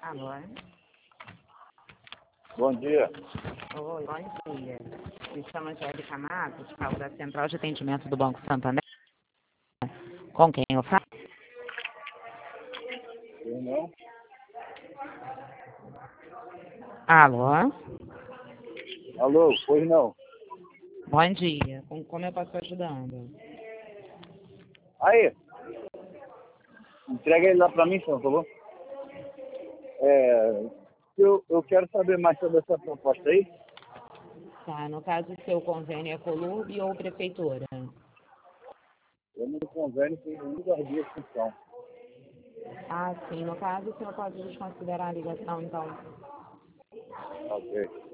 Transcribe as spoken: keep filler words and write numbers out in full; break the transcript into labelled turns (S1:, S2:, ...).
S1: Alô?
S2: Bom dia.
S1: Oi, bom dia. Me chamo Angélica Matos, falo da Central de Atendimento do Banco Santander. Com quem eu falo?
S2: Eu não.
S1: Alô?
S2: Alô, pois não.
S1: Bom dia. Com- Como eu posso estar ajudando?
S2: Aí, entrega ele lá pra mim, por favor. É, eu, eu quero saber mais sobre essa proposta aí.
S1: Tá, no caso, o seu convênio é Colurb ou Prefeitura?
S2: Eu não convênio com nenhuma das duas funções.
S1: Ah, sim. No caso, o senhor pode desconsiderar a ligação, então.
S2: Ok.